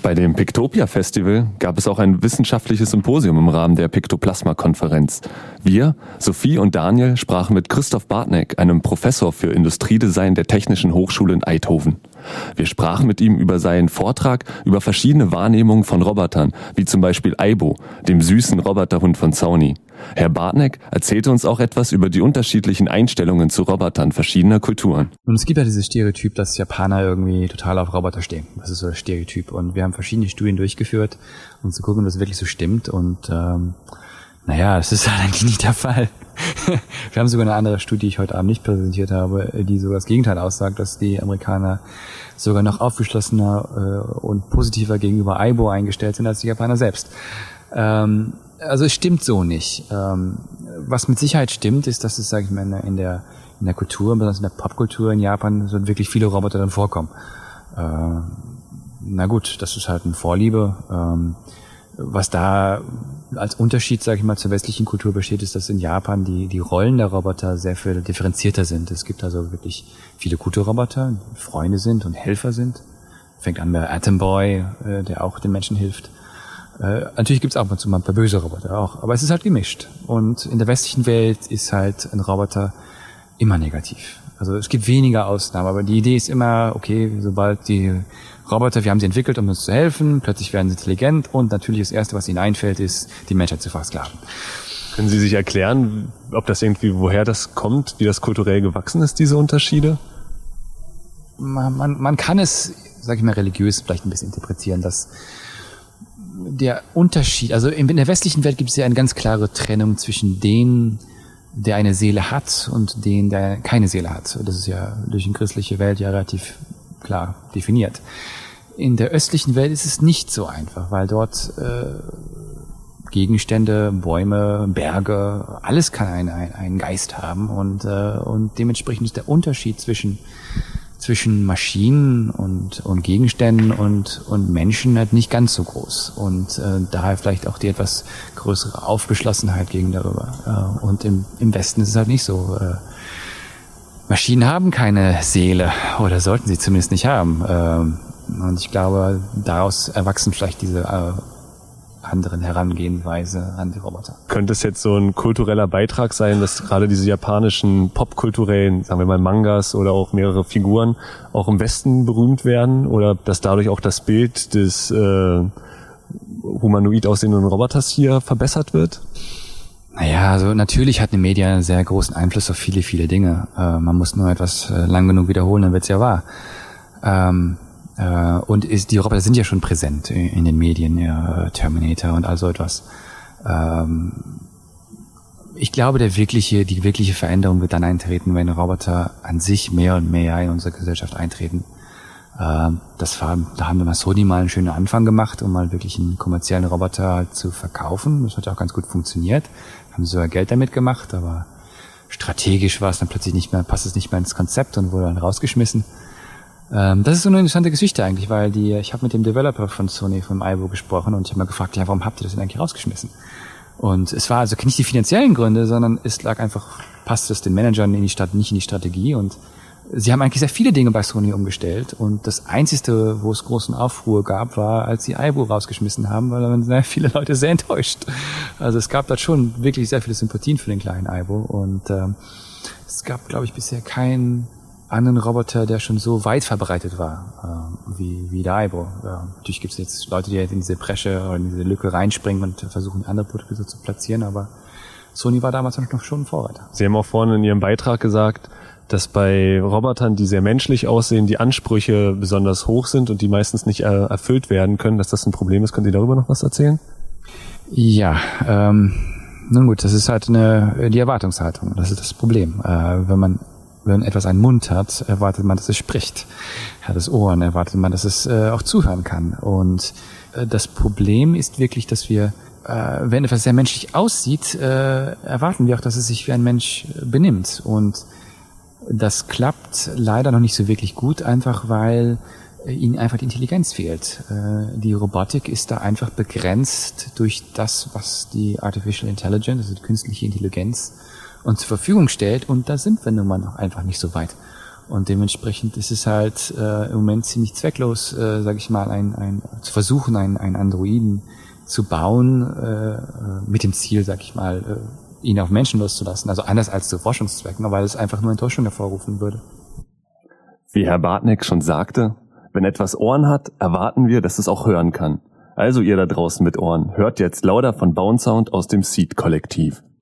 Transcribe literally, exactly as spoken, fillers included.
Bei dem Pictopia Festival gab es auch ein wissenschaftliches Symposium im Rahmen der Pictoplasma-Konferenz. Wir, Sophie und Daniel, sprachen mit Christoph Bartneck, einem Professor für Industriedesign der Technischen Hochschule in Eindhoven. Wir sprachen mit ihm über seinen Vortrag über verschiedene Wahrnehmungen von Robotern, wie zum Beispiel Aibo, dem süßen Roboterhund von Sony. Herr Bartneck erzählte uns auch etwas über die unterschiedlichen Einstellungen zu Robotern verschiedener Kulturen. Und es gibt ja dieses Stereotyp, dass Japaner irgendwie total auf Roboter stehen. Das ist so das Stereotyp. Und wir haben verschiedene Studien durchgeführt, um zu gucken, ob das wirklich so stimmt. Und ähm, naja, das ist halt eigentlich nicht der Fall. Wir haben sogar eine andere Studie, die ich heute Abend nicht präsentiert habe, die sogar das Gegenteil aussagt, dass die Amerikaner sogar noch aufgeschlossener äh, und positiver gegenüber Aibo eingestellt sind als die Japaner selbst. Ähm, Also es stimmt so nicht. Ähm, was mit Sicherheit stimmt, ist, dass es, sage ich mal, in der in der Kultur, besonders in der Popkultur in Japan, so wirklich viele Roboter dann vorkommen. Äh, na gut, das ist halt eine Vorliebe. Ähm, was da als Unterschied, sage ich mal, zur westlichen Kultur besteht, ist, dass in Japan die die Rollen der Roboter sehr viel differenzierter sind. Es gibt also wirklich viele gute Roboter, die Freunde sind und Helfer sind. Fängt an bei Atom Boy, äh, der auch den Menschen hilft. Äh, natürlich gibt's ab und zu mal ein paar böse Roboter auch, aber es ist halt gemischt. Und in der westlichen Welt ist halt ein Roboter immer negativ. Also es gibt weniger Ausnahmen, aber die Idee ist immer, okay, sobald die Roboter, wir haben sie entwickelt, um uns zu helfen, plötzlich werden sie intelligent und natürlich das Erste, was ihnen einfällt, ist, die Menschheit zu versklaven. Können Sie sich erklären, ob das irgendwie, woher das kommt, wie das kulturell gewachsen ist, diese Unterschiede? Man, man, man kann es, sag ich mal, religiös vielleicht ein bisschen interpretieren, dass der Unterschied, also in der westlichen Welt gibt es ja eine ganz klare Trennung zwischen denen, der eine Seele hat und denen, der keine Seele hat. Das ist ja durch die christliche Welt ja relativ klar definiert. In der östlichen Welt ist es nicht so einfach, weil dort äh, Gegenstände, Bäume, Berge, alles kann einen, einen Geist haben und, äh, und dementsprechend ist der Unterschied zwischen zwischen Maschinen und, und Gegenständen und, und Menschen halt nicht ganz so groß. Und äh, daher vielleicht auch die etwas größere Aufgeschlossenheit gegen darüber. Äh, und im, im Westen ist es halt nicht so. Äh, Maschinen haben keine Seele oder sollten sie zumindest nicht haben. Äh, und ich glaube, daraus erwachsen vielleicht diese äh, anderen Herangehensweise an die Roboter. Könnte es jetzt so ein kultureller Beitrag sein, dass gerade diese japanischen popkulturellen, sagen wir mal Mangas oder auch mehrere Figuren auch im Westen berühmt werden oder dass dadurch auch das Bild des äh, humanoid aussehenden Roboters hier verbessert wird? Naja, also natürlich hat eine Media einen sehr großen Einfluss auf viele, viele Dinge. Äh, man muss nur etwas äh, lang genug wiederholen, dann wird's ja wahr. Ähm, Und ist, die Roboter sind ja schon präsent in den Medien, ja, Terminator und all so etwas. Ähm, ich glaube, der wirkliche, die wirkliche Veränderung wird dann eintreten, wenn Roboter an sich mehr und mehr in unsere Gesellschaft eintreten. Ähm, das war, da haben wir mal Sony mal einen schönen Anfang gemacht, um mal wirklich einen kommerziellen Roboter halt zu verkaufen. Das hat ja auch ganz gut funktioniert. Haben sogar Geld damit gemacht, aber strategisch war es dann plötzlich nicht mehr, passt es nicht mehr ins Konzept und wurde dann rausgeschmissen. Das ist so eine interessante Geschichte eigentlich, weil die, ich habe mit dem Developer von Sony, vom Aibo gesprochen und ich habe mal gefragt, ja, warum habt ihr das denn eigentlich rausgeschmissen? Und es war also nicht die finanziellen Gründe, sondern es lag einfach, passt es den Managern in die Stadt, nicht in die Strategie und sie haben eigentlich sehr viele Dinge bei Sony umgestellt und das Einzige, wo es großen Aufruhr gab, war, als sie Aibo rausgeschmissen haben, weil dann sehr viele Leute sehr enttäuscht. Also es gab da schon wirklich sehr viele Sympathien für den kleinen Aibo und ähm, es gab, glaube ich, bisher keinen anderen Roboter, der schon so weit verbreitet war, äh, wie, wie der Aibo. Ja, natürlich gibt es jetzt Leute, die halt in diese Bresche oder in diese Lücke reinspringen und versuchen, andere Produkte so zu platzieren, aber Sony war damals noch schon ein Vorreiter. Sie haben auch vorhin in Ihrem Beitrag gesagt, dass bei Robotern, die sehr menschlich aussehen, die Ansprüche besonders hoch sind und die meistens nicht äh, erfüllt werden können, dass das ein Problem ist. Können Sie darüber noch was erzählen? Ja, ähm, nun gut, das ist halt eine die Erwartungshaltung. Das ist das Problem. Äh, wenn man Wenn etwas einen Mund hat, erwartet man, dass es spricht. Hat es Ohren, erwartet man, dass es äh, auch zuhören kann. Und äh, das Problem ist wirklich, dass wir, äh, wenn etwas sehr menschlich aussieht, äh, erwarten wir auch, dass es sich wie ein Mensch benimmt. Und das klappt leider noch nicht so wirklich gut, einfach weil äh, ihnen einfach die Intelligenz fehlt. Äh, die Robotik ist da einfach begrenzt durch das, was die Artificial Intelligence, also die künstliche Intelligenz, uns zur Verfügung stellt und da sind wir nun mal noch einfach nicht so weit. Und dementsprechend ist es halt äh, im Moment ziemlich zwecklos, äh, sage ich mal, ein, ein, zu versuchen, einen, einen Androiden zu bauen, äh, mit dem Ziel, sag ich mal, äh, ihn auf Menschen loszulassen. Also anders als zu Forschungszwecken, weil es einfach nur Enttäuschung hervorrufen würde. Wie Herr Bartnek schon sagte, wenn etwas Ohren hat, erwarten wir, dass es auch hören kann. Also ihr da draußen mit Ohren, hört jetzt lauter von Bound Sound aus dem Seed-Kollektiv.